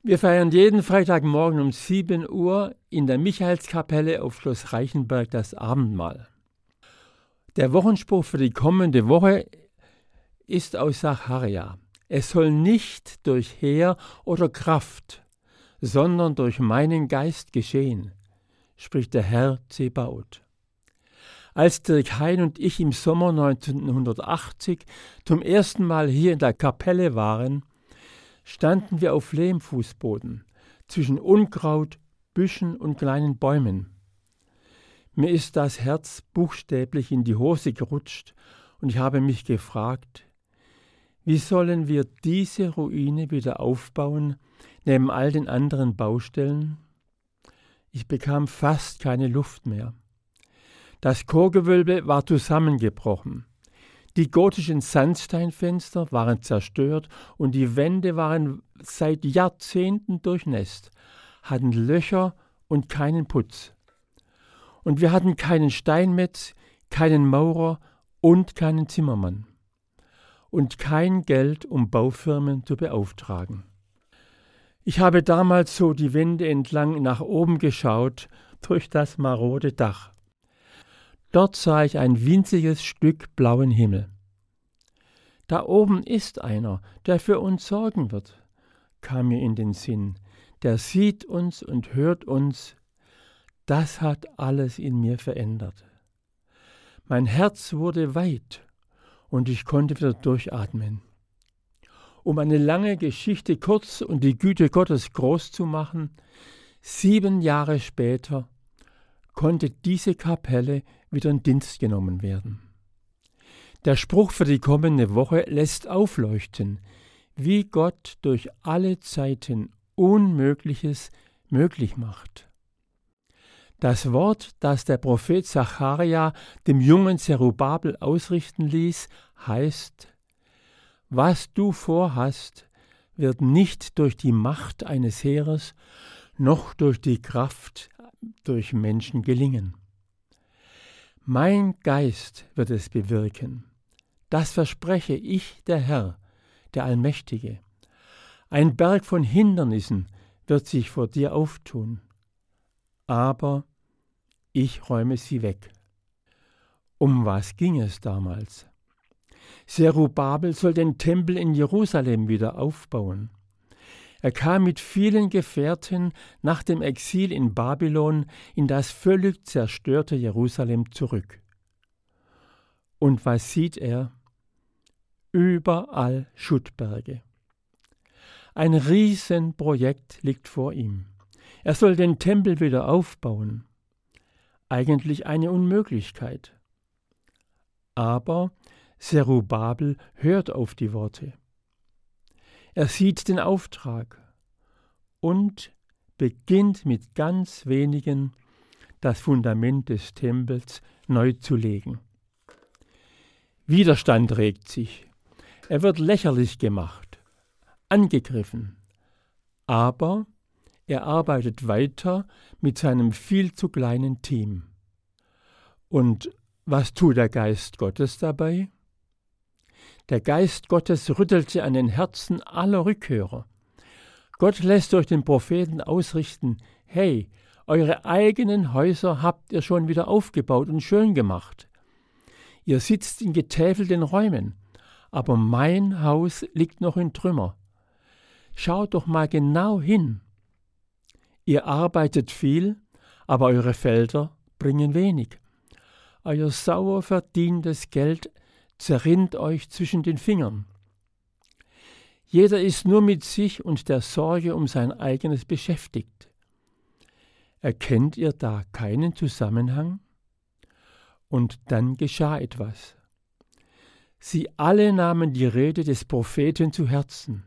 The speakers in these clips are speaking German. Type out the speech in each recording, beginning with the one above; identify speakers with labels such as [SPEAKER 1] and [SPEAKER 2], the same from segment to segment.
[SPEAKER 1] Wir feiern jeden Freitagmorgen um 7 Uhr in der Michaelskapelle auf Schloss Reichenberg das Abendmahl. Der Wochenspruch für die kommende Woche ist aus Sacharja. Es soll nicht durch Heer oder Kraft, sondern durch meinen Geist geschehen, spricht der Herr Zebaoth. Als Dirk Hein und ich im Sommer 1980 zum ersten Mal hier in der Kapelle waren, standen wir auf Lehmfußboden zwischen Unkraut, Büschen und kleinen Bäumen. Mir ist das Herz buchstäblich in die Hose gerutscht und ich habe mich gefragt, wie sollen wir diese Ruine wieder aufbauen, neben all den anderen Baustellen? Ich bekam fast keine Luft mehr. Das Chorgewölbe war zusammengebrochen. Die gotischen Sandsteinfenster waren zerstört und die Wände waren seit Jahrzehnten durchnässt, hatten Löcher und keinen Putz. Und wir hatten keinen Steinmetz, keinen Maurer und keinen Zimmermann. Und kein Geld, um Baufirmen zu beauftragen. Ich habe damals so die Wände entlang nach oben geschaut, durch das marode Dach. Dort sah ich ein winziges Stück blauen Himmel. Da oben ist einer, der für uns sorgen wird, kam mir in den Sinn. Der sieht uns und hört uns. Das hat alles in mir verändert. Mein Herz wurde weit und ich konnte wieder durchatmen. Um eine lange Geschichte kurz und die Güte Gottes groß zu machen, 7 Jahre später konnte diese Kapelle wieder in Dienst genommen werden. Der Spruch für die kommende Woche lässt aufleuchten, wie Gott durch alle Zeiten Unmögliches möglich macht. Das Wort, das der Prophet Sacharja dem jungen Zerubabel ausrichten ließ, heißt: Was du vorhast, wird nicht durch die Macht eines Heeres, noch durch die Kraft durch Menschen gelingen. Mein Geist wird es bewirken. Das verspreche ich, der Herr, der Allmächtige. Ein Berg von Hindernissen wird sich vor dir auftun, aber ich räume sie weg. Um was ging es damals? Zerubabel soll den Tempel in Jerusalem wieder aufbauen. Er kam mit vielen Gefährten nach dem Exil in Babylon in das völlig zerstörte Jerusalem zurück. Und was sieht er? Überall Schuttberge. Ein Riesenprojekt liegt vor ihm. Er soll den Tempel wieder aufbauen. Eigentlich eine Unmöglichkeit. Aber Zerubabel hört auf die Worte. Er sieht den Auftrag und beginnt mit ganz wenigen das Fundament des Tempels neu zu legen. Widerstand regt sich. Er wird lächerlich gemacht, angegriffen. Aber er arbeitet weiter mit seinem viel zu kleinen Team. Und was tut der Geist Gottes dabei? Der Geist Gottes rüttelte an den Herzen aller Rückhörer. Gott lässt durch den Propheten ausrichten: Hey, eure eigenen Häuser habt ihr schon wieder aufgebaut und schön gemacht. Ihr sitzt in getäfelten Räumen, aber mein Haus liegt noch in Trümmer. Schaut doch mal genau hin. Ihr arbeitet viel, aber eure Felder bringen wenig. Euer sauer verdientes Geld zerrinnt euch zwischen den Fingern. Jeder ist nur mit sich und der Sorge um sein eigenes beschäftigt. Erkennt ihr da keinen Zusammenhang? Und dann geschah etwas. Sie alle nahmen die Rede des Propheten zu Herzen.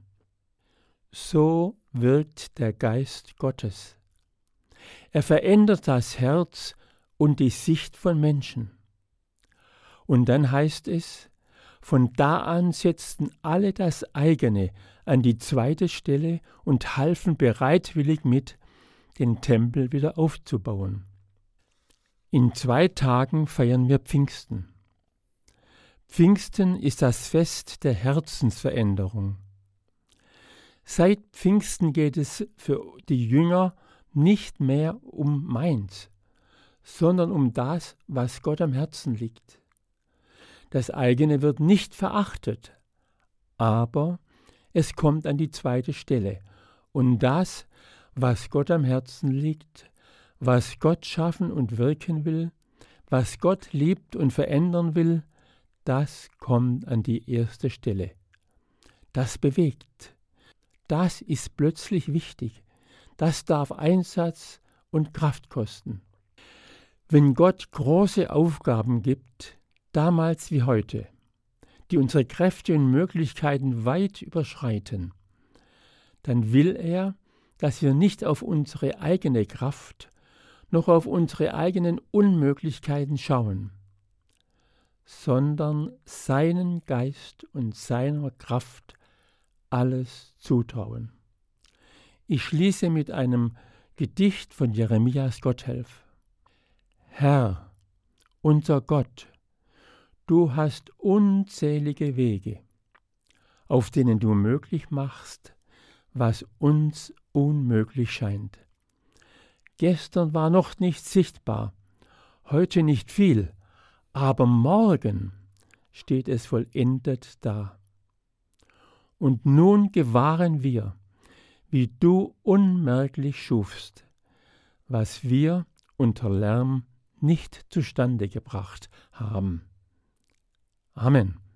[SPEAKER 1] So wirkt der Geist Gottes. Er verändert das Herz und die Sicht von Menschen. Und dann heißt es: Von da an setzten alle das eigene an die zweite Stelle und halfen bereitwillig mit, den Tempel wieder aufzubauen. In 2 Tagen feiern wir Pfingsten. Pfingsten ist das Fest der Herzensveränderung. Seit Pfingsten geht es für die Jünger nicht mehr um meins, sondern um das, was Gott am Herzen liegt. Das eigene wird nicht verachtet, aber es kommt an die zweite Stelle. Und das, was Gott am Herzen liegt, was Gott schaffen und wirken will, was Gott liebt und verändern will, das kommt an die erste Stelle. Das bewegt. Das ist plötzlich wichtig. Das darf Einsatz und Kraft kosten. Wenn Gott große Aufgaben gibt, damals wie heute, die unsere Kräfte und Möglichkeiten weit überschreiten, dann will er, dass wir nicht auf unsere eigene Kraft noch auf unsere eigenen Unmöglichkeiten schauen, sondern seinen Geist und seiner Kraft alles zutrauen. Ich schließe mit einem Gedicht von Jeremias Gotthelf. Herr, unser Gott, du hast unzählige Wege, auf denen du möglich machst, was uns unmöglich scheint. Gestern war noch nicht sichtbar, heute nicht viel, aber morgen steht es vollendet da. Und nun gewahren wir, wie du unmerklich schufst, was wir unter Lärm nicht zustande gebracht haben. Amen.